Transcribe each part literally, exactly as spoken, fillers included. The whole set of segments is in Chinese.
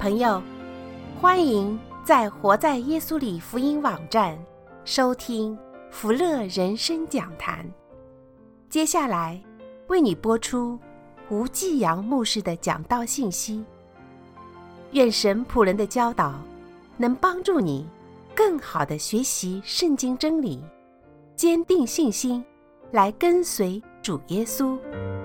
朋友，欢迎在活在耶稣里福音网站收听福乐人生讲坛。接下来为你播出吴继阳牧师的讲道信息。愿神仆人的教导能帮助你更好地学习圣经真理，坚定信心，来跟随主耶稣。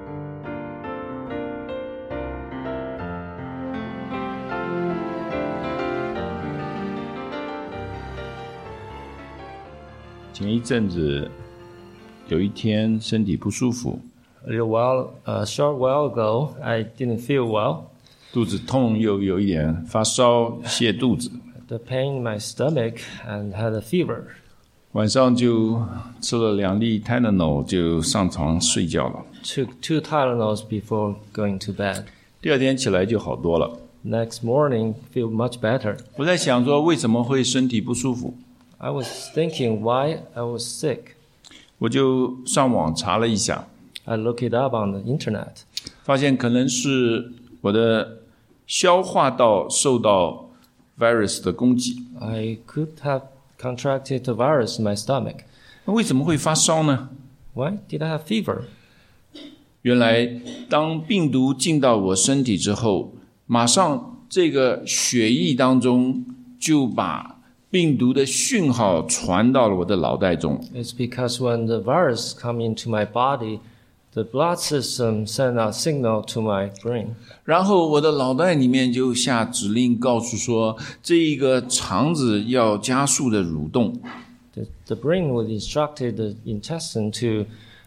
前一阵子有一天身体不舒服 A little while, a short while ago, I didn't feel well. 肚子痛又有一点发烧泻肚子 The pain in my stomach and had a fever. 晚上就吃了两粒 Tylenol 就上床睡觉了 Took two Tylenols before going to bed. 第二天起来就好多了 Next morning, feel much better. 我在想说为什么会身体不舒服 I was thinking why I was sick. 我就上网查了一下 I looked it up on the internet. 发现可能是我的消化道受到 virus 的攻击 I could have contracted the virus in my stomach. 那为什么会发烧呢 Why did I have fever? 原来当病毒进到我身体之后，马上这个血液当中就把病毒的讯号传到了我的脑袋中 It's because when the virus come into my body, the blood system send a signal to my brain. 然后我的脑袋里面就下指令告诉说这一个肠子要加速的蠕动 The, the brain would instruct the intestine to,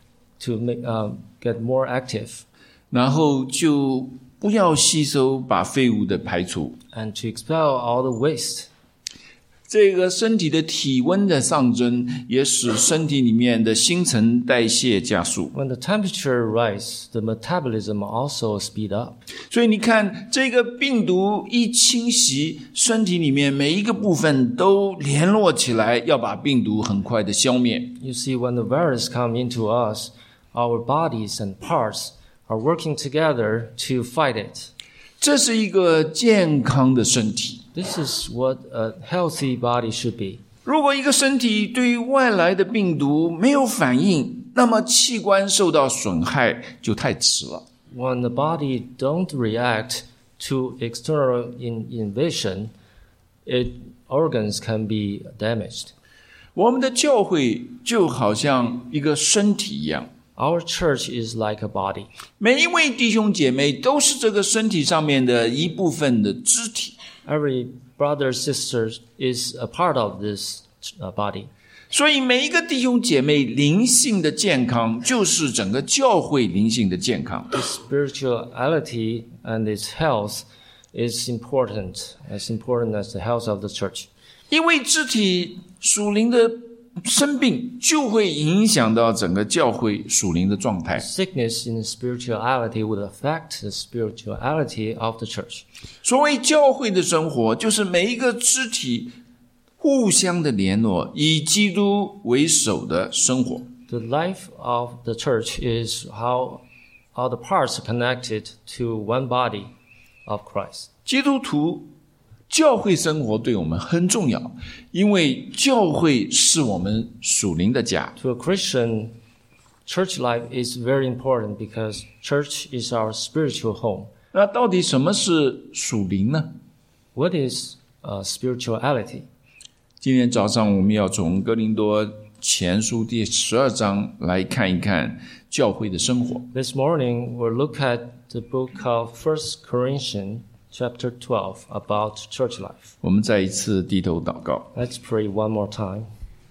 to make, uh, get more active 然后就不要吸收把废物的排除 and to expel all the waste. 这个身体的体温的上升也使身体里面的新陈代谢加速 When the temperature rises, the metabolism also speed up. 所以你看这个病毒一侵袭身体里面每一个部分都联络起来要把病毒很快的消灭 You see, when the virus come into us, our bodies and parts are working together to fight it. 这是一个健康的身体 This is what a healthy body should be. 如果一个身体对外来的病毒没有反应，那么器官受到损害就太迟了 When the body don't react to external in- invasion, it, organs can be damaged. 我们的教会就好像一个身体一样 Our church is like a body. 每一位弟兄姐妹都是这个身体上面的一部分的肢体 Every brother, sister is a part of this uh, body. 所以每一个弟兄姐妹灵性的健康就是整个教会灵性的健康 Its spirituality and its health is important, as important as the health of the church. 因为肢体属灵的生病就会影响到整个教会属灵的状态 Sickness in spirituality would affect the spirituality of the church. 所谓教会的生活就是每一个肢体互相的联络，以基督为首的生活 The life of the church is how all the parts are connected to one body of Christ. 基督徒教会生活对我们很重要，因为教会是我们属灵的家 To a Christian, church life is very important because church is our spiritual home. 那到底什么是属灵呢？ What is uh, spirituality? 今天早上我们要从哥林多前书第十二章来看一看教会的生活。 This morning, we'll look at the book of First Corinthians, chapter twelve, about church life. 我们再一次低头祷告。 Let's pray one more time.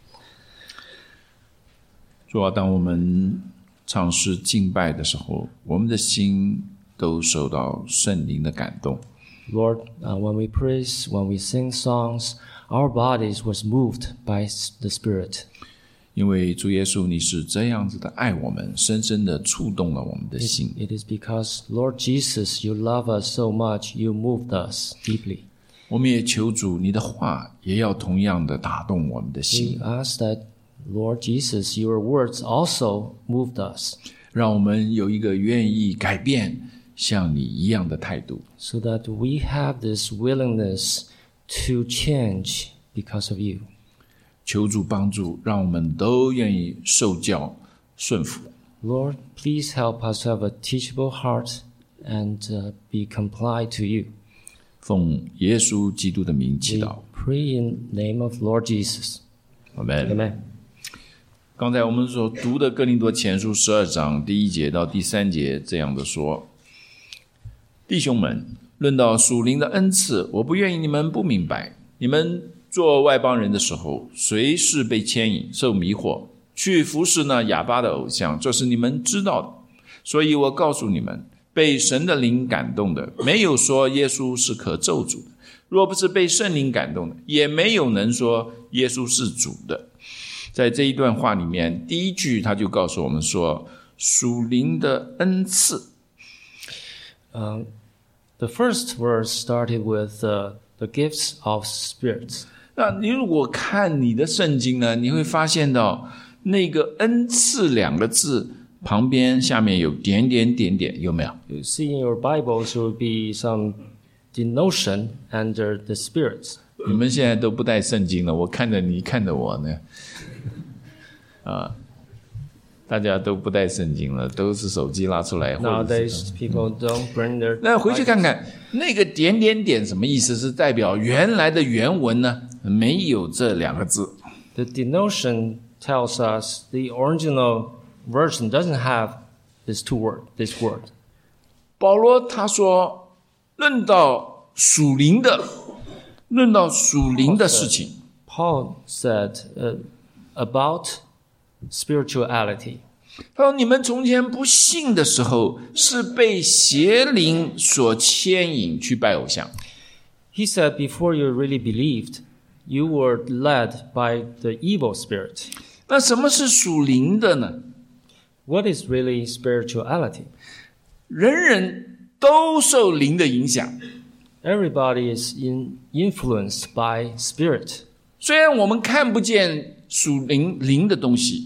主啊，当我们唱诗敬拜的时候，我们的心都受到圣灵的感动。 Lord, uh, when we praise, when we sing songs, our bodies was moved by the Spirit. 因为主耶稣，你是这样子的爱我们，深深的触动了我们的心。 It is because, Lord Jesus, you love us so much, you moved us deeply. 我们也求主，你的话也要同样的打动我们的 We 心， ask that, Lord Jesus, your words also moved us. 让我们有一个愿意改变、 像你一样的态度。 so that we have this willingness to change because of you. 求主帮助，让我们都愿意受教顺服。 Lord, please help us to have a teachable heart and uh, be compliant to you. 奉耶稣基督的名祈 We 祷， pray in the name of Lord Jesus. 阿们。 Amen. 刚才我们所读的哥林多前书十二章第一节到第三节这样的说：弟兄们，论到属灵的恩赐，我不愿意你们不明白。你们做外邦人的时候，随时被牵引、受迷惑，去服侍那哑巴的偶像，这是你们知道的。所以我告诉你们，被神的灵感动的，没有说耶稣是可咒诅的；若不是被圣灵感动的，也没有能说耶稣是主的。在这一段话里面，第一句他就告诉我们说，属灵的恩赐。 Um, the first verse started with uh, the gifts of spirits. 那你如果看你的圣经呢，你会发现到那个恩赐两个字旁边下面有点点点点，有没有？ You see in your Bibles there will be some denotion under the spirits. 你们现在都不带圣经了，我看着你看着我呢，啊，大家都不带圣经了，都是手机拉出来。或者是 Nowadays, people don't bring their. 那回去看看那个点点点什么意思？是代表原来的原文呢没有这两个字。 The denotion tells us the original version doesn't have this two word, this word. 保罗他说，论到属灵的，论到属灵的事情， Paul said uh, about spirituality. 他说：“你们从前不信的时候，是被邪灵所牵引去拜偶像。 He said, before you really believed, you were led by the evil spirit. 那什么是属灵的呢？ What is really spirituality? 人人都受灵的影响。 Everybody is in, influenced by spirit. 虽然我们看不见属灵灵的东西，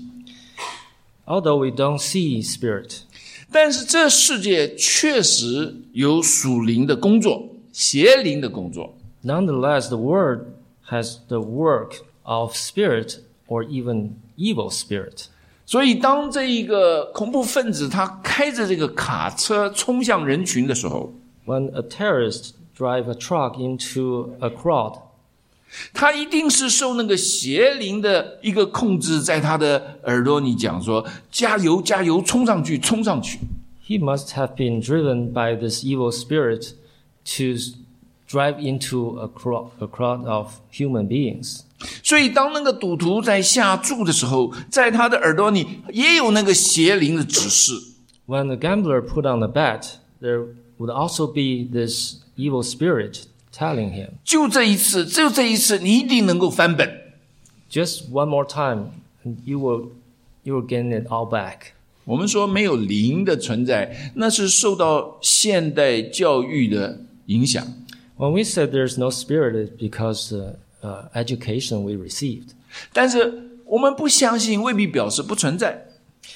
Although we don't see spirit, 但是这世界确实有属灵的工作，邪灵的工作。 nonetheless, the word has the work of spirit or even evil spirit. 所以，当这一个恐怖分子他开着这个卡车冲向人群的时候， When a terrorist drive a truck into a crowd, 他一定是受那个邪灵的一个控制，在他的耳朵里讲说：“加油，加油，冲上去，冲上去。” he must have been driven by this evil spirit to drive into a crowd, a crowd of human beings. 所以，当那个赌徒在下注的时候，在他的耳朵里也有那个邪灵的指示。 When the gambler put on the bet, there would also be this evil spirit telling him, 就这一次，只有这一次，你一定能够翻本。 just one more time, and you will, you will gain it all back. 我们说没有灵的存在，那是受到现代教育的影响。 When we said there's no spirit, it's because the uh, education we received. 但是我们不相信，未必表示不存在。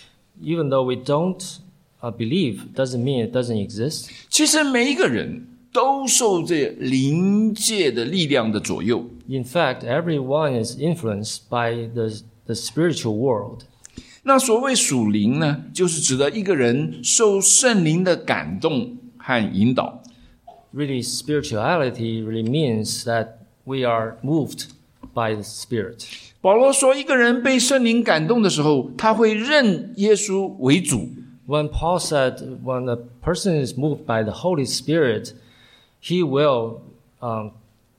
Even though we don't uh, believe, doesn't mean it doesn't exist. 其实每一个人都受这灵界的力量的左右。 In fact, everyone is influenced by the, the spiritual world. 那所谓属灵呢，就是指的一个人受圣灵的感动和引导。 Really, spirituality really means that we are moved by the Spirit. 保罗说，一个人被圣灵感动的时候，他会认耶稣为主。 When Paul said when a person is moved by the Holy Spirit, he will um,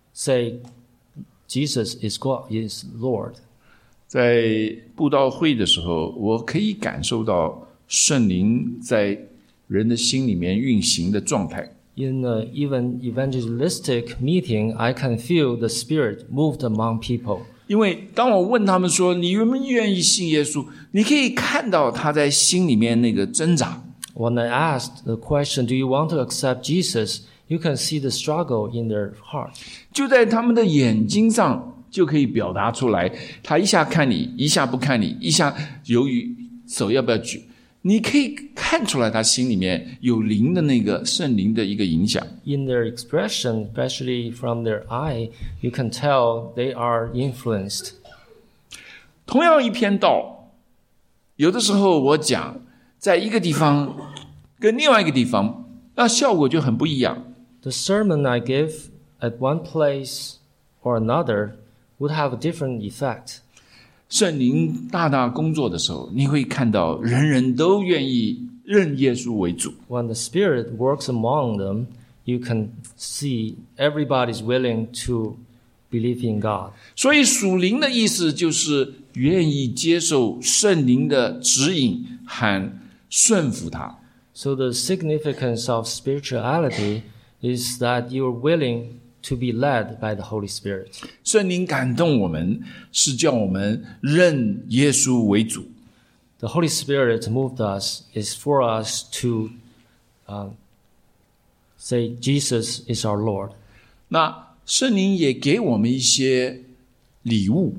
say Jesus is God, is Lord. 在布道会的时候，我可以感受到圣灵在人的心里面运行的状态。 In uh, even evangelistic meeting, I can feel the Spirit moved among people. 因为当我问他们说你愿不愿意信耶稣，你可以看到他在心里面那个挣扎。 When I asked the question, do you want to accept Jesus? You can see the struggle in their heart. 就在他们的眼睛上就可以表达出来，他一下看你，一下不看你，一下犹豫手要不要举。 你可以看出来他心里面有灵的那个圣灵的一个影响。 In their expression, especially from their eye, you can tell they are influenced. 同样一篇道，有的时候我讲在一个地方跟另外一个地方，那效果就很不一样。 The sermon I give at one place or another would have a different effect. 圣灵大大工作的时候，你会看到人人都愿意认耶稣为主。 When the Spirit works among them, you can see everybody's willing to believe in God. 所以属灵的意思就是愿意接受圣灵的指引和顺服他。 So the significance of spirituality is that you're willing to be led by the Holy Spirit. 圣灵感动我们，是叫我们认耶稣为主。 The Holy Spirit moved us is for us to uh, say Jesus is our Lord. 那圣灵也给我们一些礼物。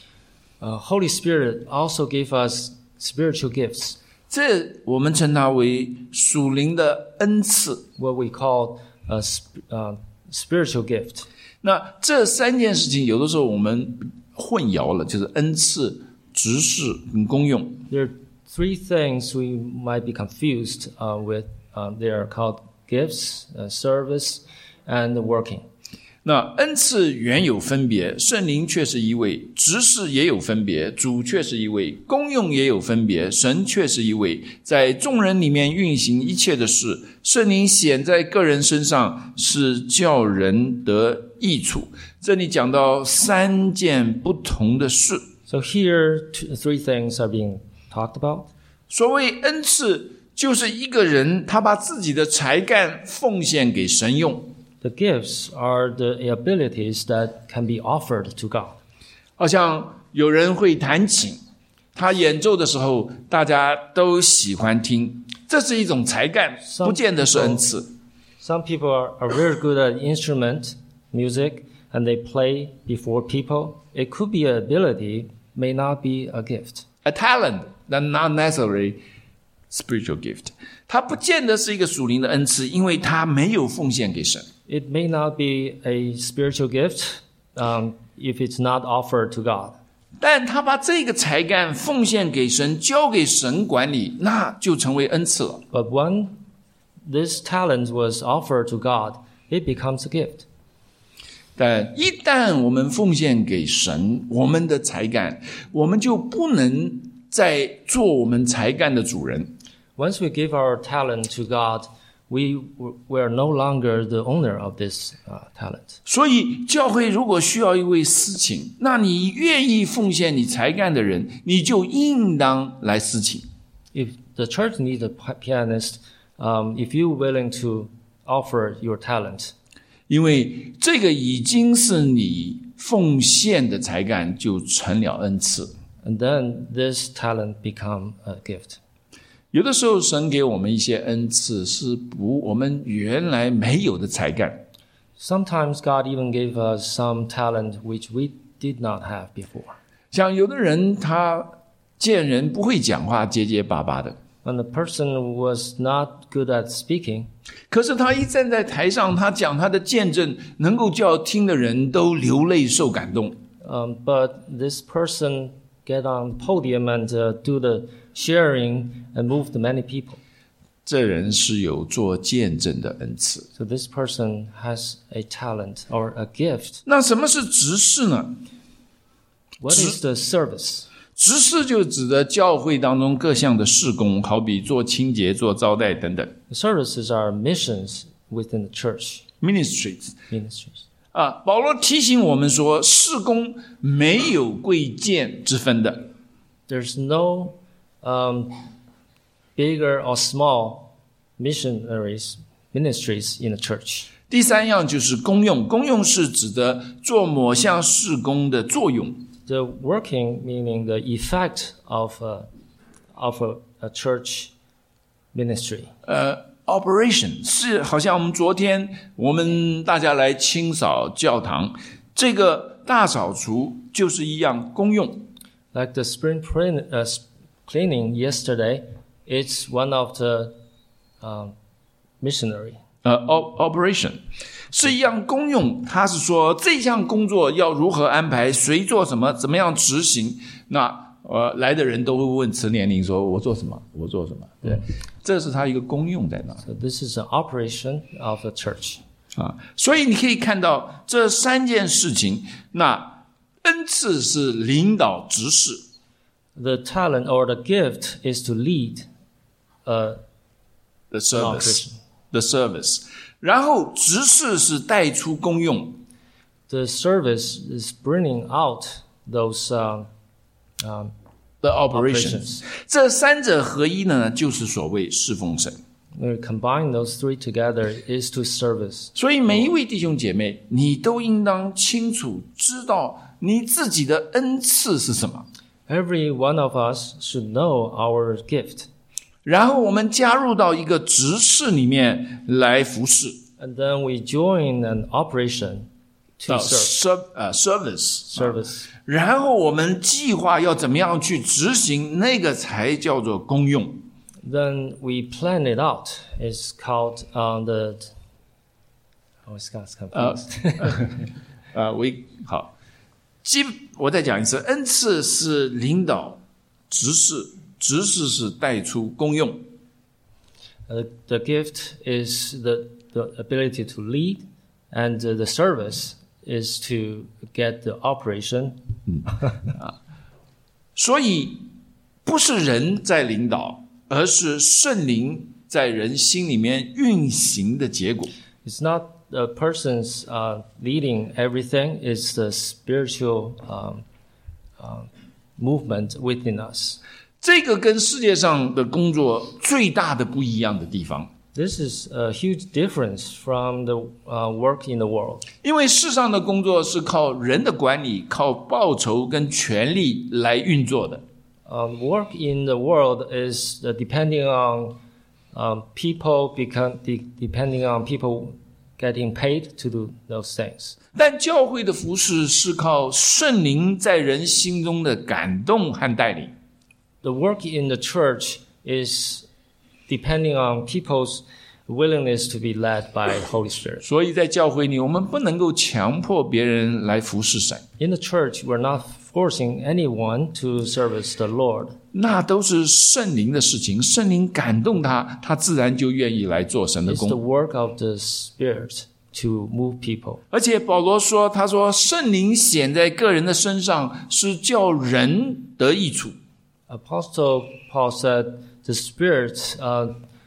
Uh, Holy Spirit also gave us spiritual gifts. 这我们称它为属灵的恩赐。 What we call a sp- uh, spiritual gift. 那这三件事情有的时候我们混淆了，就是恩赐、执事跟功用。 There are three things we might be confused uh, with. Uh, they are called gifts, uh, service, and working. 那恩赐原有分别，圣灵却是一位；执事也有分别，主却是一位；功用也有分别，神却是一位。在众人里面运行一切的事，圣灵显在个人身上，是叫人得益处。这里讲到三件不同的事。 So here, two, three things are being talked about. 所谓恩赐，就是一个人他把自己的才干奉献给神用。 The gifts are the abilities that can be offered to God. 好像有人会弹琴，他演奏的时候大家都喜欢听，这是一种才干，不见得是恩赐。 Some people are, are very good at instrument, music, and they play before people. It could be an ability, may not be a gift. A talent, but not necessarily spiritual gift. 它不见得是一个属灵的恩赐，因为它没有奉献给神。 It may not be a spiritual gift um, if it's not offered to God. 但他把这个才干奉献给神，交给神管理，那就成为恩赐了。 But when this talent was offered to God, it becomes a gift. 但一旦我们奉献给神我们的才干，我们就不能再做我们才干的主人。 Once we give our talent to God, we, we are no longer the owner of this uh, talent. 所以教会如果需要一位司琴，那你愿意奉献你才干的人，你就应当来司琴。 If the church needs a pianist, um, if you're willing to offer your talent, 因为这个已经是你奉献的才干，就成了恩赐。 and then this talent become a gift. 有的时候神给我们一些恩赐，是不我们原来没有的才干。 Sometimes God even gave us some talent which we did not have before. 像有的人他见人不会讲话，结结巴巴的， When the person was not good at speaking, 可是他一站在台上，他讲他的见证，能够叫听的人都流泪受感动。 um, but this person get on the podium and uh, do the sharing and move the many people. 这人是有做见证的恩赐。 So this person has a talent or a gift. 那什么是执事呢？ What is the service? 执事就指的教会当中各项的事工，好比做清洁、做招待等等。 The services are missions within the church Ministries ministries. 啊，保罗提醒我们说，事工没有贵贱之分的。 There's no um, bigger or small missionaries ministries in the church. 第三样就是功用，功用是指的做某项事工的作用。 The working meaning the effect of a, of a, a church ministry. 呃 ，operation 是好像我们昨天我们大家来清扫教堂，这个大扫除就是一样功用。 Like the spring clean, uh, cleaning yesterday, it's one of the um, missionary. 呃 operation 是一样功用，他是说这项工作要如何安排，谁做什么，怎么样执行。那呃来的人都会问慈年龄说我做什么，我做什么，对，这是他一个功用在那。 So this is an operation of the church. 啊，所以你可以看到这三件事情。那恩赐是领导执事。 The talent or the gift is to lead uh, the service, the service. 然后执事是带出功用。 The service is bringing out those um, um, the operations. operations. 这三者合一呢，就是所谓侍奉神。 We combine those three together is to service. 所以每一位弟兄姐妹，你都应当清楚知道你自己的恩赐是什么。 Every one of us should know our gift. 然后我们加入到一个执事里面来服侍。 And then we join an operation to serve. Uh, service. Service. 然后我們計劃要怎麼樣去執行，那個才叫做功用。 Then we plan it out. It's called uh, the. Oh, it's got confused. 呃，我好，基我再講一次，恩賜是領導執事，執事是帶出功用。 Uh, the gift is the the ability to lead, and uh, the service is to get the operation. 所以不是人在領導，而是聖靈在人心裡面運行的結果。 It's not the person's uh, leading everything; it's the spiritual um, uh, movement within us. 這個跟世界上的工作最大的不一樣的地方。 This is a huge difference from the uh, work in the world. 因為世上的工作是靠人的管理，靠報酬跟權力來運作的。 Um, work in the world is uh, depending on um, people, become, de- depending on people getting paid to do those things. 但教會的服事是靠聖靈在人心中的感動和帶領。 The work in the church is depending on people's willingness to be led by the Holy Spirit. 所以在教會裡，我們不能夠強迫別人來服事神。 In the church, we're not forcing anyone to service the Lord. 那都是聖靈的事情，聖靈感動他，他自然就願意來做神的 It's the 工。 work of the Spirit to move people. 而且保羅說，他說聖靈顯在個人的身上，是叫人得益處。 Apostle Paul said the Spirit uh,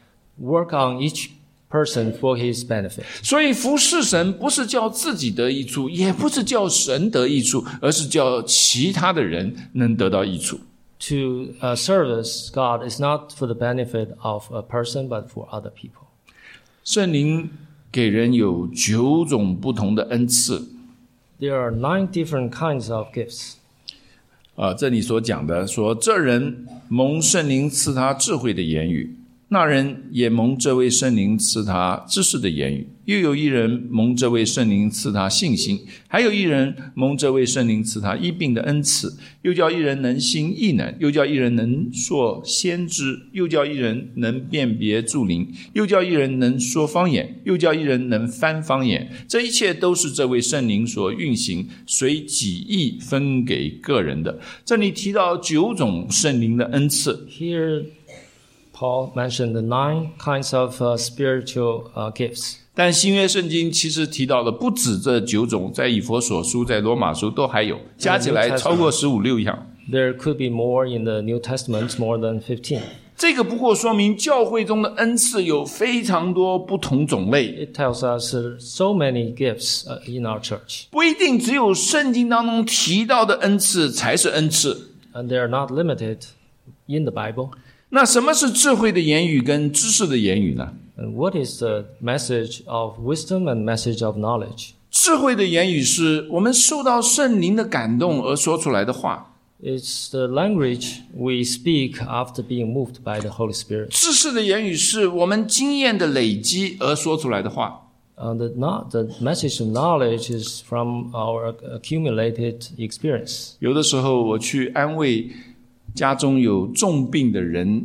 work on each person for his benefit. 所以服侍神不是叫自己得益處，也不是叫神得益處，而是叫其他的人能得到益處。 To uh, service God is not for the benefit of a person, but for other people. 聖靈給人有九種不同的恩賜。 There are nine different kinds of gifts. 啊，这里所講的說，這人蒙聖靈賜他智慧的言語，那人也蒙這位聖靈賜他知識的言語，又有一人蒙這位聖靈賜他信心，還有一人蒙這位聖靈賜他醫病的恩賜，又叫一人能行異能，又叫一人能說先知，又叫一人能辨別諸靈，又叫一人能說方言，又叫一人能翻方言。這一切都是這位聖靈所運行，隨己意分給個人的。這裡提到九種聖靈的恩賜。 Here, Paul mentioned the nine kinds of uh, spiritual uh, gifts. 但新約聖經其實提到的不止這九種，在以弗所書、在羅馬書都還有，加起來超過十五六樣。 There could be more in the New Testament, more than fifteen. 這個不過說明教會中的恩賜有非常多不同種類。 It tells us uh, so many gifts uh, in our church. 不一定只有聖經當中提到的恩賜才是恩賜。 And they are not limited in the Bible. 那什麼是智慧的言語跟知識的言語呢？ And what is the message of wisdom and message of knowledge? 智慧的言語是我們受到聖靈的感動而說出來的話。 It's the language we speak after being moved by the Holy Spirit. 知識的言語是我們經驗的累積而說出來的話。 Uh, the, not, the message of knowledge is from our accumulated experience. 有的時候我去安慰家中有重病的人，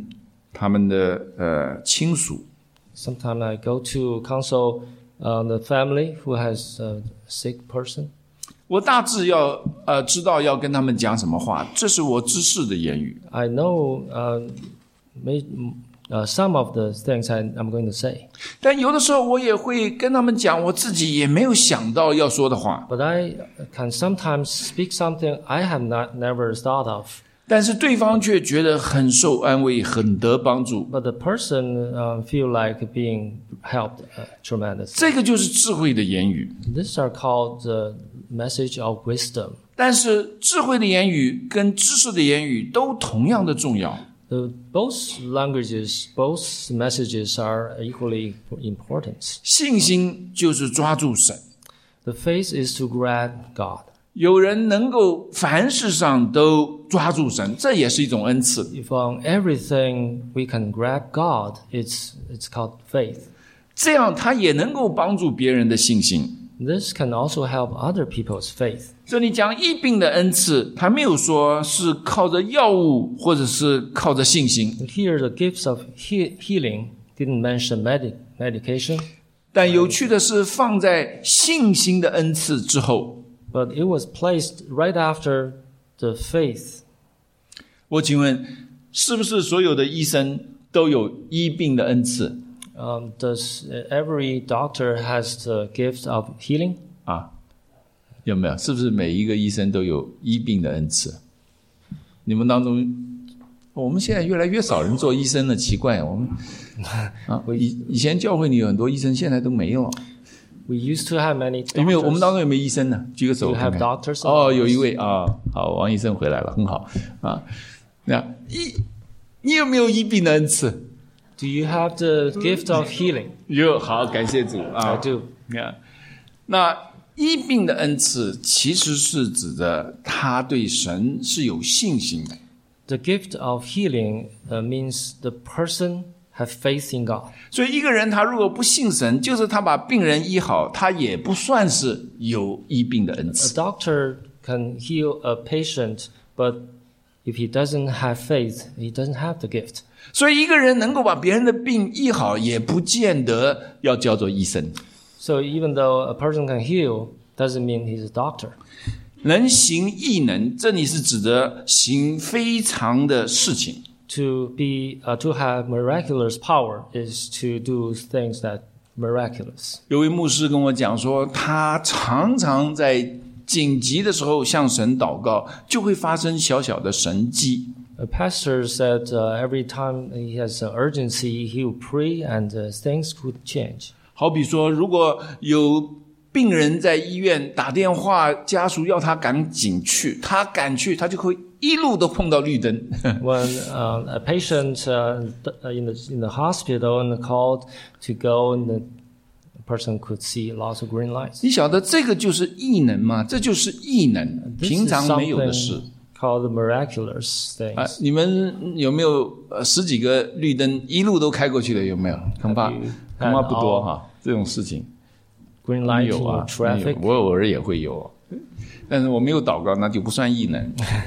他们的呃亲属。 Sometimes I go to console uh, the family who has a sick person. 我大致要呃知道要跟他们讲什么话，这是我知识的言语。 I know uh, may, uh, some of the things I, I'm going to say. 但有的时候我也会跟他们讲我自己也没有想到要说的话。 But I can sometimes speak something I have not never thought of. 但是对方却觉得很受安慰，很得帮助。 But the person uh, feel like being helped uh, tremendously. 这个就是智慧的言语。 These are called the message of wisdom. 但是智慧的言语跟知识的言语都同样的重要。 The, both languages, both messages are equally important. 信心就是抓住神。 The faith is to grab God. 有人能够凡事上都抓住神，这也是一种恩赐。 If on everything we can grab God, it's it's called faith. 这样他也能够帮助别人的信心。 This can also help other people's faith. 这里讲医病的恩赐，他没有说是靠着药物或者是靠着信心。 Here, the gifts of he- healing didn't mention medic medication. 但有趣的是，放在信心的恩赐之后。 But it was placed right after the faith. 我请问，是不是所有的医生都有医病的恩赐？ Um, does every doctor has the gift of healing? 啊，有没有？是不是每一个医生都有医病的恩赐？你们当中，我们现在越来越少人做医生了，奇怪，我们啊，以以前教会里有很多医生，现在都没有。 We used to have many doctors. 有没有？我们当中有没有医生呢？举个手 Do you 看 have 看。 doctors? 哦，有一位啊，好，王医生回来了，很好啊。那医，你有没有医病的恩赐？ Do you have the gift of healing? 有，好，感谢主啊。 I do. 啊，那医病的恩赐其实是指的他对神是有信心的。 The gift of healing uh, means the person have faith in God. 所以一个人他如果不信神，就是他把病人医好，他也不算是有医病的恩 A 赐。 doctor can heal a patient, but if he doesn't have faith, he doesn't have the gift. 所以一个人能够把别人的病医好，也不见得要叫做医生。 So even though a person can heal, doesn't mean he's a doctor. 能行异能，这里是指的行非常的事情。 To be uh, to have miraculous power is to do things that miraculous. 有位牧师跟我讲说，他常常在紧急的时候向神祷告，就会发生小小的神迹。 A pastor said uh, every time he has an urgency, he will pray and uh, things could change. 好比说，如果有病人在医院打电话，家属要他赶紧去，他赶去，他就会一路都碰到绿灯。 When uh, a patient uh, in the in the hospital and called to go, and the person could see lots of green lights. 你晓得这个就是异能吗？这就是异能， This 平 is 常没有的事。 something called miraculous things. 啊，你们有没有呃十几个绿灯一路都开过去的？有没有？恐怕 Have you 恐怕不多 had 哈，这种事情。 Green light 有 in 啊， traffic. 我偶尔也会有，但是我没有祷告，那就不算异能。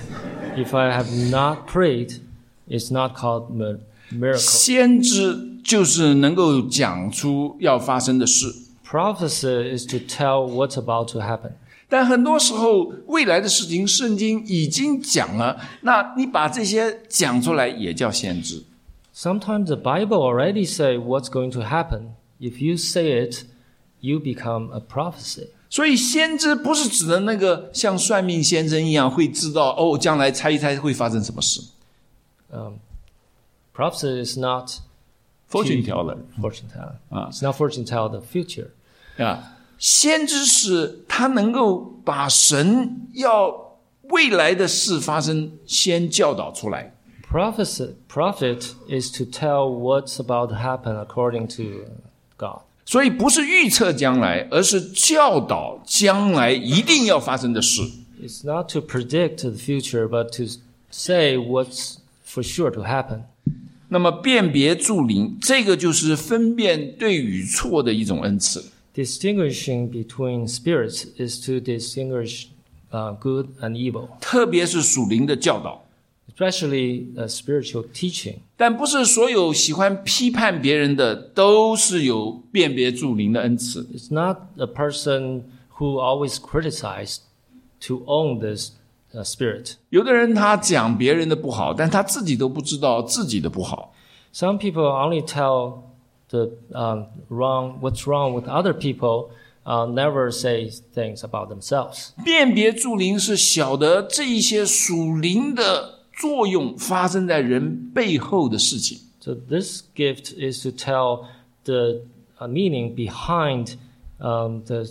If I have not prayed, it's not called mi- miracle. 先知就是能够讲出要发生的事， Prophecy is to tell what's about to happen. 但很多时候未来的事情，圣经已经讲了，那你把这些讲出来也叫先知。 Sometimes the Bible already say what's going to happen. If you say it, you become a prophecy. 所以先知不是指的那个像算命先生一样会知道哦，将来猜一猜会发生什么事。 Um, prophecy is not fortune teller fortune teller. Ah. It's not fortune teller the future. 啊，先知是他能够把神要未来的事发生先教导出来。 Prophecy, prophet is to tell what's about to happen according to God. 所以不是预测将来，而是教导将来一定要发生的事。 It's not to predict the future, but to say what's for sure to happen. 那么辨别助灵，这个就是分辨对与错的一种恩赐。 Distinguishing between spirits is to distinguish uh, good and evil. 特别是属灵的教导。 especially uh, spiritual teaching. 但不是所有喜欢批判别人的都是有辨别诸灵的恩赐。 It's not a person who always criticizes to own this uh, spirit. 有的人他讲别人的不好，但他自己都不知道自己的不好。 Some people only tell the um, wrong, what's wrong with other people, uh, never say things about themselves. 辨别诸灵是晓得这一些属灵的作用发生在人背后的事情。 So this gift is to tell the uh, meaning behind um, the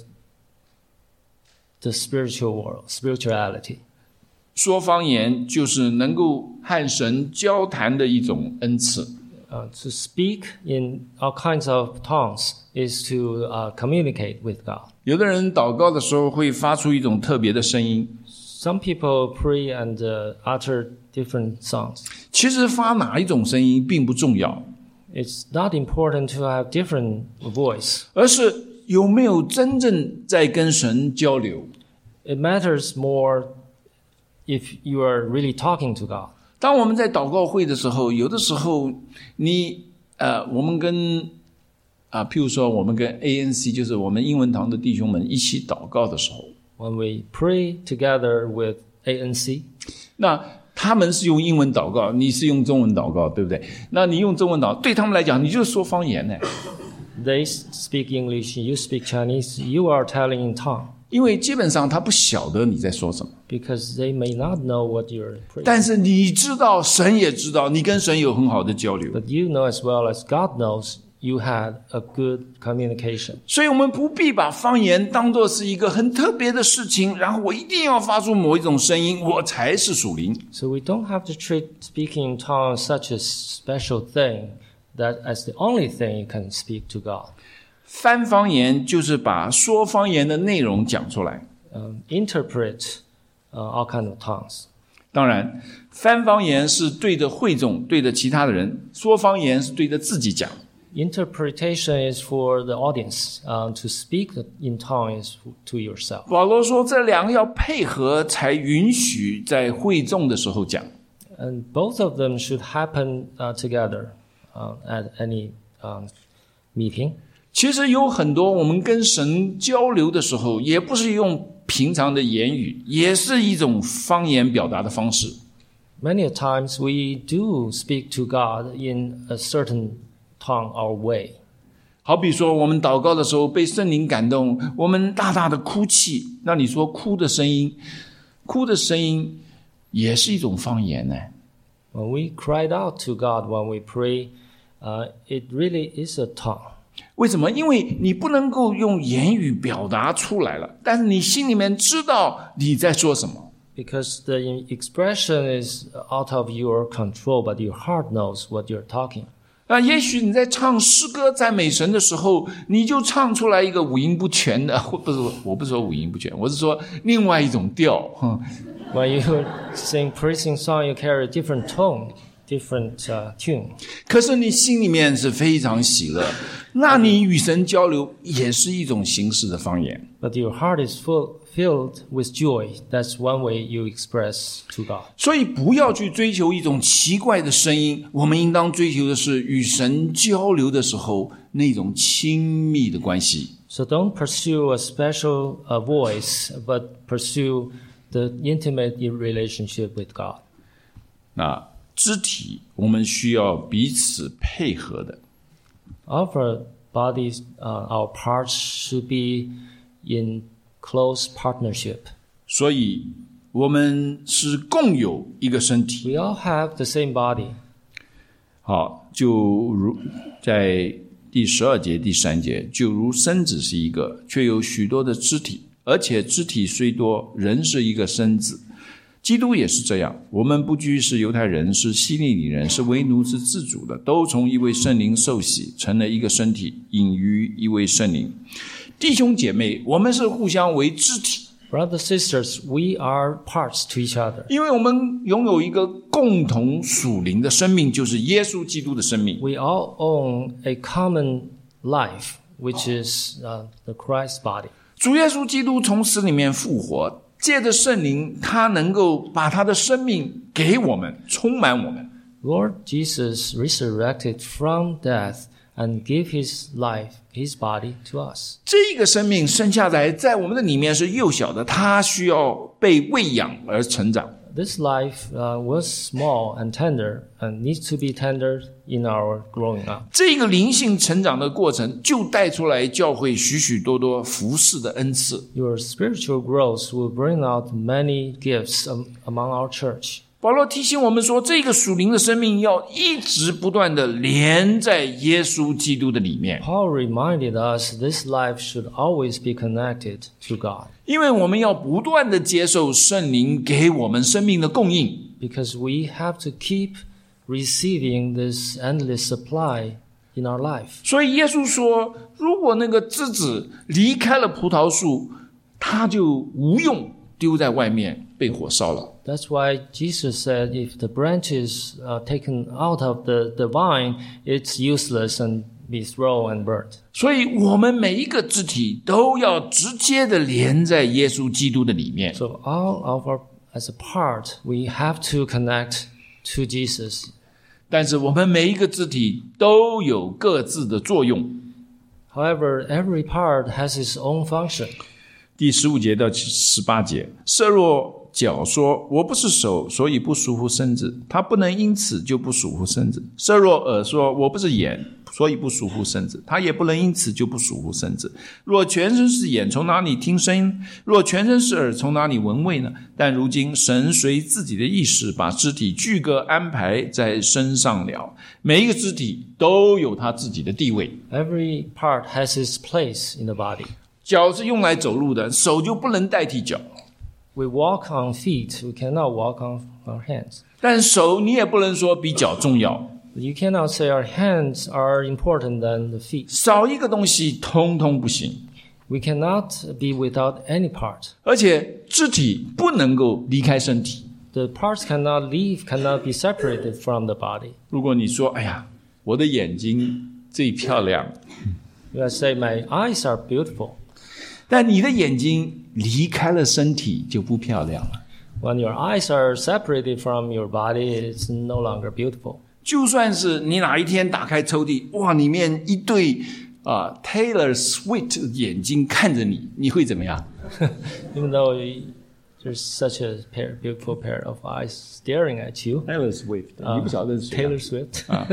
the spiritual world, spirituality. 说方言就是能够和神交谈的一种恩赐。 Uh, to speak in all kinds of tongues is to uh, communicate with God. 有的人祷告的时候会发出一种特别的声音， Some people pray and uh, utter different songs. 其实发哪一种声音并不重要， It's not important to have different voice. 而是有没有真正在跟神交流。 It matters more if you are really talking to God. 当我们在祷告会的时候，有的时候你呃，我们跟啊，譬如说我们跟 A N C， 就是我们英文堂的弟兄们一起祷告的时候， When we pray together with A N C, 那他们是用英文祷告，你是用中文祷告，对不对？那你用中文祷，对他们来讲，你就是说方言呢。 they speak English, you speak Chinese, you are telling in tongue. 因为基本上他不晓得你在说什么， Because they may not know what you're praying. 但是你知道，神也知道，你跟神有很好的交流， But you know as well as God knows you had a good communication. 所以我们不必把方言当作是一个很特别的事情，然后我一定要发出某一种声音，我才是属灵。 So we don't have to treat speaking in tongues such a special thing that as the only thing you can speak to God. 翻方言就是把说方言的内容讲出来。 Um, interpret uh, all kinds of tongues. 当然，翻方言是对着会众，对着其他的人；说方言是对着自己讲。 Interpretation is for the audience. Um, to speak in tongue is to yourself. 保罗说，这两个要配合，才允许在会众的时候讲。 And both of them should happen uh, together uh, at any um, meeting. 其实有很多我们跟神交流的时候，也不是用平常的言语，也是一种方言表达的方式。 Many a times we do speak to God in a certain tongue or way. 好比说，我们祷告的时候被圣灵感动，我们大大的哭泣。那你说哭的声音，哭的声音也是一种方言呢。 When we cried out to God when we pray, uh, it really is a tongue. 为什么？因为你不能够用言语表达出来了，但是你心里面知道你在说什么。 Because the expression is out of your control, but your heart knows what you're talking. 那也许你在唱诗歌赞美神的时候，你就唱出来一个五音不全的，或不是我不是说五音不全，我是说另外一种调。 When you sing praising song, you carry a different tone, different uh, tune. 可是你心里面是非常喜乐，那你与神交流也是一种形式的方言。 But your heart is full, filled with joy. That's one way you express to God. 所以不要去追求一种奇怪的声音，我们应当追求的是与神交流的时候那种亲密的关系。 So don't pursue a special uh, voice, but pursue the intimate relationship with God. 那肢体我们需要彼此配合的。 Our bodies, uh, our parts should be in close partnership. 所以我们是共有一个身体。 We all have the same body. 好，就如在第十二节第三节，就如身子是一个，却有许多的肢体，而且肢体虽多，人是一个身子。基督也是这样，我们不拘是犹太人，是希利尼人，是为奴是自主的，都从一位圣灵受洗，成了一个身体，隐于一位圣灵。弟兄姐妹，我们是互相为肢体， Brothers, sisters, we are parts to each other. 因为我们拥有一个共同属灵的生命，就是耶稣基督的生命。 We all own a common life, which is uh, the Christ body. 主耶稣基督从死里面复活， 借着圣灵，他能够把他的生命给我们，充满我们。 Lord Jesus resurrected from death and gave his life, his body to us. 这个生命生下来在我们的里面是幼小的，他需要被喂养而成长。 This life uh, was small and tender and needs to be tender in our growing up. 这个灵性成长的过程就带出来教会许许多多服事的恩赐。 Your spiritual growth will bring out many gifts um, among our church. 保罗提醒我们说，这个属灵的生命要一直不断的连在耶稣基督的里面。 Paul reminded us this life should always be connected to God. 因为我们要不断的接受圣灵给我们生命的供应。 Because we have to keep receiving this endless supply in our life. 所以耶稣说，如果那个枝子离开了葡萄树，它就无用，丢在外面被火烧了。 That's why Jesus said if the branch is uh, taken out of the, the vine, it's useless and be thrown and burnt. 所以我们每一个肢体都要直接的连在耶稣基督的里面。 So all of our, as a part, we have to connect to Jesus. 但是我们每一个肢体都有各自的作用。 However, every part has its own function. 第十五节到十八节，设若脚说我不是手，所以不属乎身子，他不能因此就不属乎身子；设若耳说我不是眼，所以不属乎身子，他也不能因此就不属乎身子。若全身是眼，从哪里听声音？若全身是耳，从哪里闻味呢？但如今神随自己的意识，把肢体俱各安排在身上了。每一个肢体都有他自己的地位。 Every part has its place in the body. 脚是用来走路的，手就不能代替脚。 We walk on feet, we cannot walk on our hands. 但手你也不能说比脚重要。 You cannot say our hands are important than the feet. 少一个东西通通不行。 We cannot be without any part. 而且肢体不能够离开身体。 The parts cannot leave, cannot be separated from the body. 如果你说哎呀，我的眼睛最漂亮， You say, my eyes are beautiful. 但你的眼睛离开了身体就不漂亮了。 When your eyes are separated from your body, it's no longer beautiful. 就算是你哪一天打开抽屉，哇，里面一对啊、呃、Taylor Swift 的眼睛看着你，你会怎么样？ Even though there's such a pair, beautiful pair of eyes staring at you. Taylor Swift，、 uh, 你不晓得是谁、啊、 Taylor Swift. 啊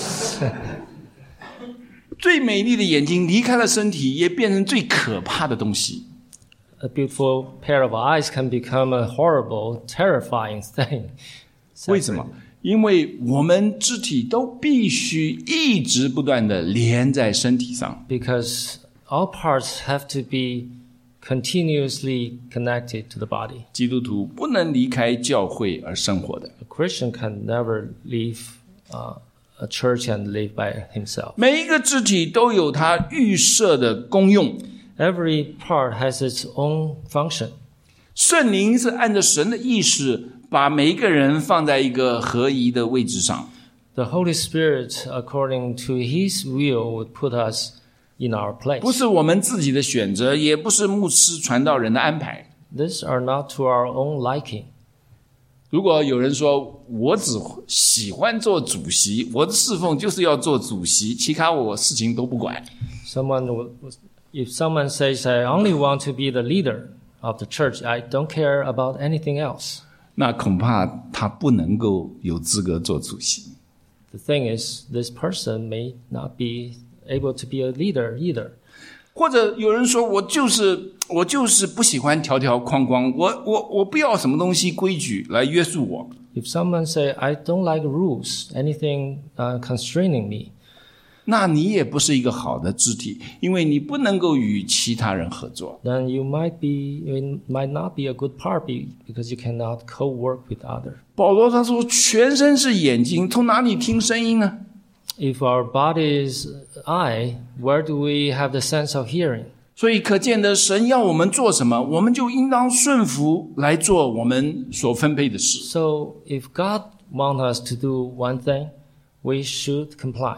最美丽的眼睛离开了身体，也变成最可怕的东西。 A beautiful pair of eyes can become a horrible, terrifying thing. 为什么？因为我们肢体都必须一直不断的连在身体上。 Because all parts have to be continuously connected to the body. 基督徒不能离开教会而生活的。 A Christian can never leave uh, a church and live by himself. 每一个肢体都有它预设的功用。 Every part has its own function. 圣灵是按照神的意识，把每一个人放在一个合宜的位置上。 The Holy Spirit, according to His will, would put us in our place. 不是我们自己的选择，也不是牧师传道人的安排。 These are not to our own liking. 如果有人说我只喜欢做主席，我的侍奉就是要做主席，其他我事情都不管。 Someone, will, if someone says, I only want to be the leader of the church, I don't care about anything else. 那恐怕他不能够有资格做主席。 The thing is, this person may not be able to be a leader either. 或者有人说我就是我就是不喜欢条条框框，我我我不要什么东西规矩来约束我。 If someone say, I don't like rules, anything uh, constraining me, 那你也不是一个好的肢体，因为你不能够与其他人合作。 then you might be, you might not be a good part be, because you cannot co-work with others. 保罗他说，全身是眼睛，从哪里听声音呢？ If our body is eye, where do we have the sense of hearing? 所以可见的，神要我们做什么，我们就应当顺服来做我们所分配的事。 So if God wants us to do one thing, we should comply.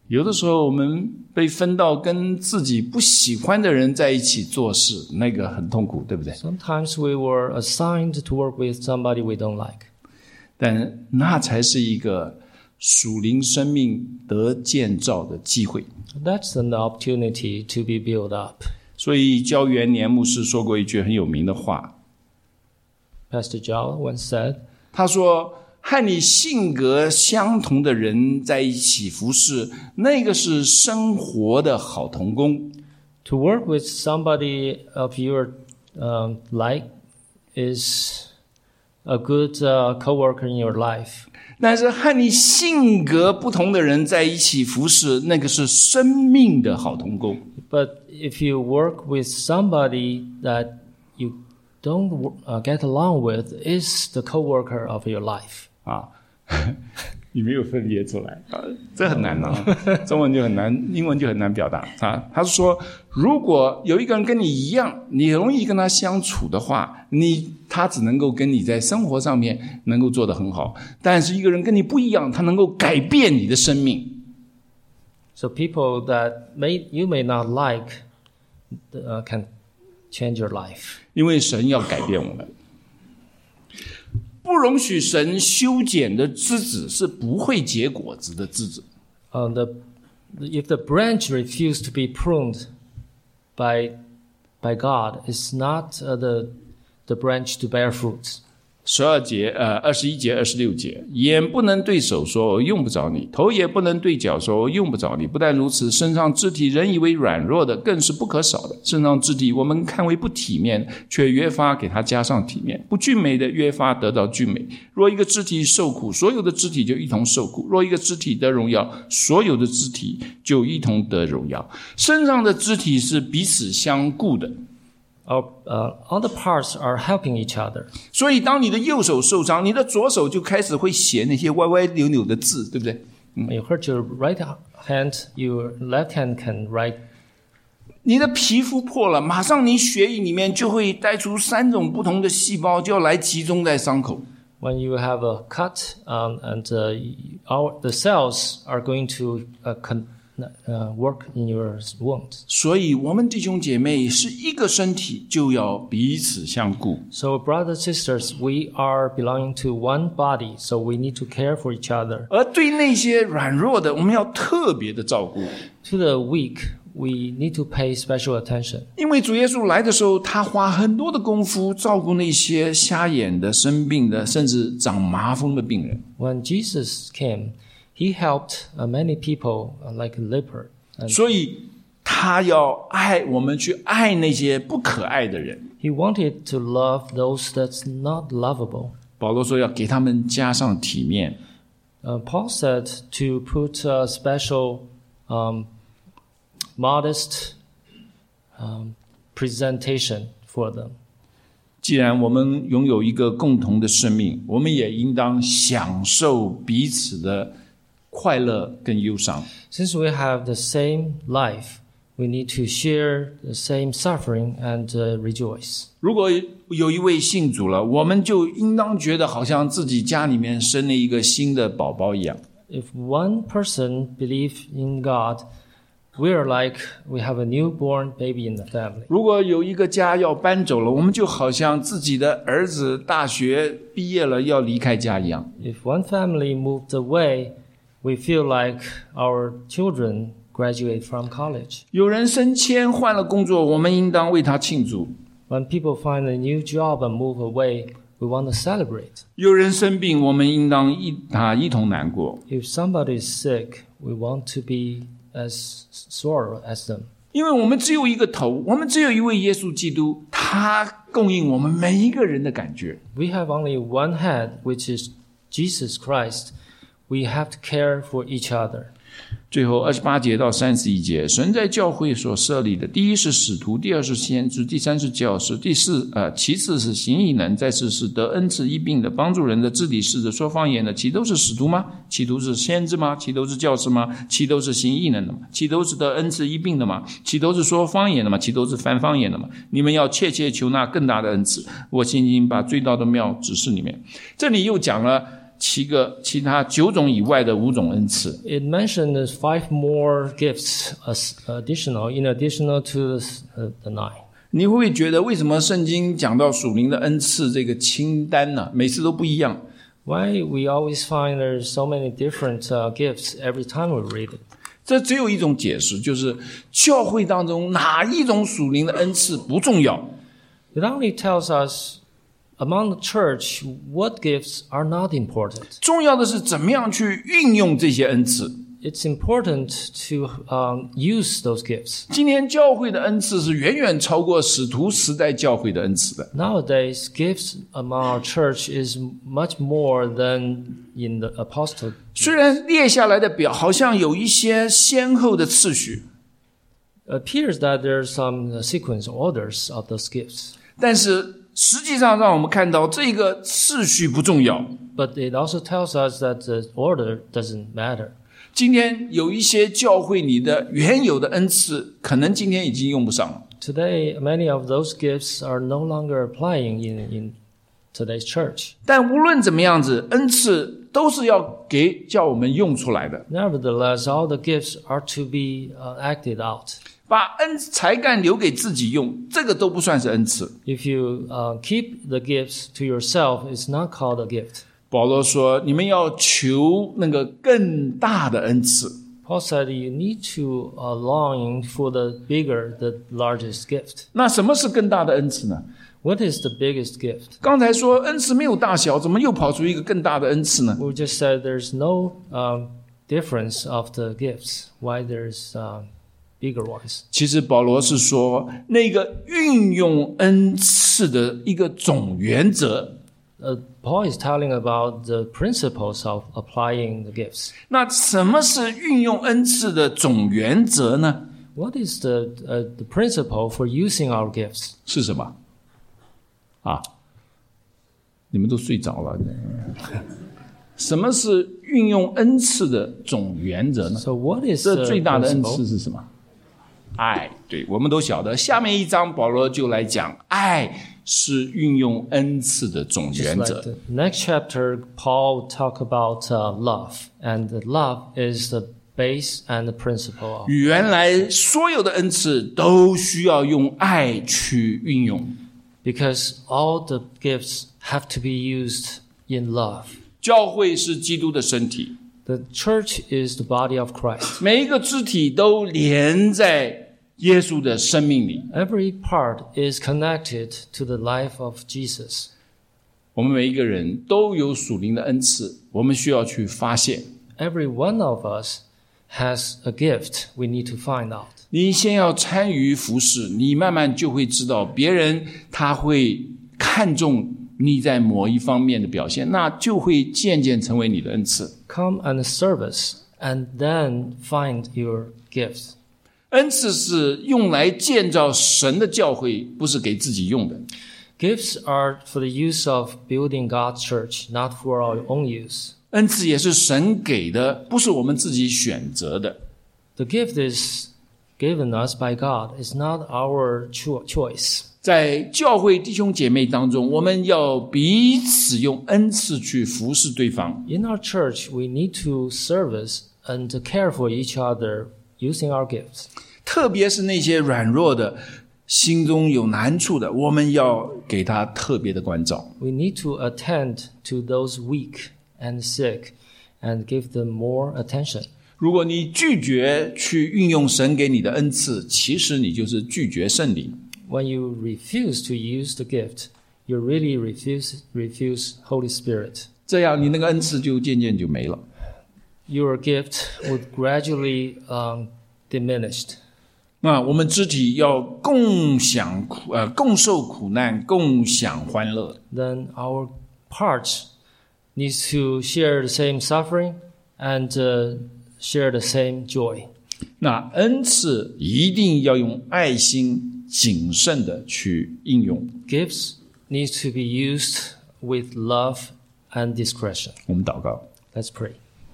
有的时候我们被分到跟自己不喜欢的人在一起做事，那个很痛苦，对不对？ Sometimes we were assigned to work with somebody we don't like. 但那才是一个属灵生命得建造的机会。 That's an opportunity to be built up. 所以焦元年牧师说过一句很有名的话， Pastor Zhao once said, 他说和你性格相同的人在一起服侍，那个是生活的好同工。 to work with somebody of your um, like is a good uh, co-worker in your life. 但是和你性格不同的人在一起服侍，那个是生命的好同工。 But if you work with somebody that you don't uh, get along with, is the co-worker of your life. 啊，你没有分别出来啊，这很难啊，中文就很难，英文就很难表达啊。他是说，如果有一个人跟你一样，你容易跟他相处的话，你他只能够跟你在生活上面能够做得很好，但是一个人跟你不一样，他能够改变你的生命。 So people that may you may not like uh, can change your life. 因为神要改变我们。不容许神修剪的枝子是不会结果子的枝子。 Uh, the, if the branch refused to be pruned by, by God, it's not uh, the, the branch to bear fruits. 十二节，呃，二十一节、二十六节，眼不能对手说我用不着你，头也不能对脚说我用不着你。不但如此，身上肢体人以为软弱的，更是不可少的。身上肢体我们看为不体面，却越发给它加上体面；不俊美的，越发得到俊美。若一个肢体受苦，所有的肢体就一同受苦；若一个肢体得荣耀，所有的肢体就一同得荣耀。身上的肢体是彼此相顾的。 Our, uh, all the parts are helping each other. 所以当你的右手受伤，你的左手就开始会写那些歪歪扭扭的字，对不对？ When you hurt your right hand, your left hand can write. 你的皮肤破了，马上你血液里面就会带出三种不同的细胞，就要来集中在伤口。 When you have a cut, um, and uh, our, the cells are going to uh, con- uh, work in your wound. 所以我们弟兄姐妹是一个身体，就要彼此相顾。 So, brothers and sisters, we are belonging to one body, so we need to care for each other. 而对那些软弱的，我们要特别的照顾。 To the weak, we need to pay special attention. 因为主耶稣来的时候，他花很多的功夫照顾那些瞎眼的、生病的，甚至长麻风的病人。 When Jesus came, he helped uh, many people uh, like a leper. And 所以他要爱我们，去爱那些不可爱的人。 he wanted to love those that's not lovable. 保罗说要给他们加上体面。 Uh, Paul said to put a special um, modest um, presentation for them. 既然我们拥有一个共同的生命，我们也应当享受彼此的快乐跟忧伤。 Since we have the same life, we need to share the same suffering and uh, rejoice. 如果有一位信主了，我们就应当觉得好像自己家里面生了一个新的宝宝一样。 If one person believes in God, we are like we have a newborn baby in the family. 如果有一个家要搬走了，我们就好像自己的儿子大学毕业了要离开家一样。 If one family moved away, we feel like our children graduate from college. 有人升迁换了工作，我们应当为他庆祝。 When people find a new job and move away, we want to celebrate. 有人生病，我们应当一他一同难过。 If somebody is sick, we want to be as sore as them. 因为我们只有一个头，我们只有一位耶稣基督，他供应我们每一个人的感觉。 We have only one head, which is Jesus Christ. We have to care for each other. 最后二十八节到三十一节，神在教会所设立的，第一是使徒，第二是先知，第三是教师，第四呃，其次是行异能，再次是得恩赐医病的，帮助人的，治理事的，说方言的，其都是使徒吗？其都是先知吗？其都是教师吗？其都是行异能的吗？其都是得恩赐医病的吗？其都是说方言的吗？其都是翻方言的吗？你们要切切求那更大的恩赐。我现今把最大的妙指示你们。这里又讲了七个其他九种以外的五种恩赐。 It mentioned there's five more gifts as additional, in additional to the, uh, the nine. 你会不会觉得为什么圣经讲到属灵的恩赐这个清单呢、啊？每次都不一样？ Why we always find there's so many different uh, gifts every time we read it? 这只有一种解释，就是教会当中哪一种属灵的恩赐不重要。 It only tells us among the church what gifts are not important. 重要的是怎么样去运用这些恩赐。 It's important to um, use those gifts. 今天教会的恩赐是远远超过使徒时代教会的恩赐的。 Nowadays, gifts among our church is much more than in the apostle. 虽然列下来的表好像有一些先后的次序， It appears that there's some sequence orders of those gifts. 但是实际上让我们看到这个次序不重要。 But it also tells us that the order doesn't matter. 今天有一些教会你的原有的恩赐，可能今天已经用不上了。 Today, many of those gifts are no longer applying in, in today's church. 但无论怎么样子，恩赐都是要给叫我们用出来的。 Nevertheless, all the gifts are to be uh, acted out. 把恩才干留给自己用，这个都不算是恩赐。 If you uh, keep the gifts to yourself, it's not called a gift. 保罗说：“你们要求那个更大的恩赐。” Paul said you need to uh, long for the bigger, the largest gift. 那什么是更大的恩赐呢？ What is the biggest gift? 刚才说恩赐没有大小，怎么又跑出一个更大的恩赐呢？ We just said there's no um, difference of the gifts. Why there's uh, bigger ones? 其实保罗是说，那个运用恩赐的一个总原则。 Uh, Paul is telling about the principles of applying the gifts. 那什么是运用恩赐的总原则呢？ What is the uh, the principle for using our gifts? 是什么？啊，你们都睡着了。什么是运用恩赐的总原则呢？ So what is 这 the 最大的恩 principle? 赐是什么？爱。对，我们都晓得。下面一章保罗就来讲，爱是运用恩赐的总 Just 原 like 则。 the next chapter, Paul talk about uh, love, and the love is the base and the principle of. 原来所有的恩赐都需要用爱去运用。 Because all the gifts have to be used in love. 教会是基督的身体， The church is the body of Christ. 每一个肢体都连在耶稣的生命里。 Every part is connected to the life of Jesus. 我们每一个人都有属灵的恩赐，我们需要去发现。 Every one of us has a gift we need to find out. 你先要参与服侍，你慢慢就会知道别人他会看重你在某一方面的表现，那就会渐渐成为你的恩赐。 Come and serve us, and then find your gift. 恩赐是用来建造神的教会，不是给自己用的。 Gifts are for the use of building God's church, not for our own use. 恩赐也是神给的，不是我们自己选择的。 The gift is given us by God. It's not our cho- choice. 在教会弟兄姐妹当中，我们要彼此用恩赐去服侍对方。 In our church, we need to service and to care for each other using our gifts. 特别是那些软弱的、心中有难处的，我们要给他特别的关照。 We need to attend to those weak and sick and give them more attention. 如果你拒绝去运用神给你的恩赐，其实你就是拒绝圣灵。 When you refuse to use the gift, you really refuse refuse Holy Spirit. 这样你那个恩赐就渐渐就没了。 Your gift would gradually um, diminished. 那我们肢体要共享苦呃共受苦难，共享欢乐。 Then our parts needs to share the same suffering and uh, share the same joy. 那恩赐一定要用爱心谨慎的去应用。 Gifts needs to be used with love and discretion. 我们祷告， Let's pray.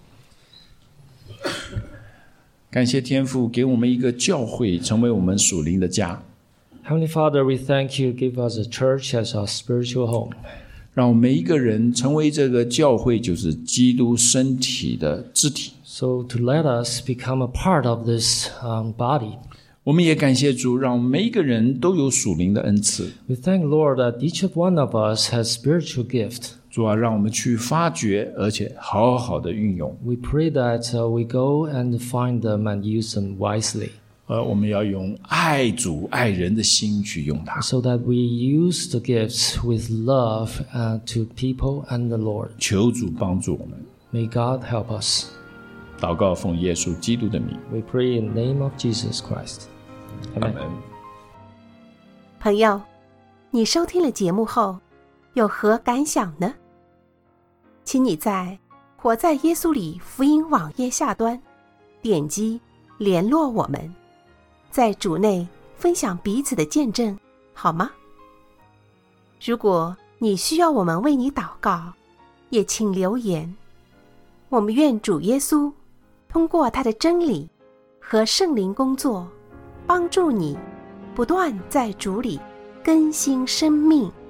感谢天父给我们一个教会，成为我们属灵的家。 Heavenly Father, we thank you. Give us a church as our spiritual home. 让每一个人成为这个教会就是基督身体的肢体。 So to let us become a part of this um, body. 我们也感谢主，让每一个人都有属灵的恩赐。 We thank Lord that each of one of us has spiritual gift. 主啊，让我们去发掘，而且好好的运用。 We pray that uh, we go and find them and use them wisely. 而我们要用爱主爱人的心去用它。 So that we use the gifts with love uh, to people and the Lord. 求主帮助我们。 May God help us. 祷告奉耶稣基督的名。 We pray in the name of Jesus Christ. 阿 Amen. 门。 朋友，你收听了节目后有何感想呢？请你在活在耶稣里福音网页下端点击联络我们，在主内分享彼此的见证，好吗？如果你需要我们为你祷告，也请留言。我们愿主耶稣通过他的真理和圣灵工作，帮助你不断在主里更新生命。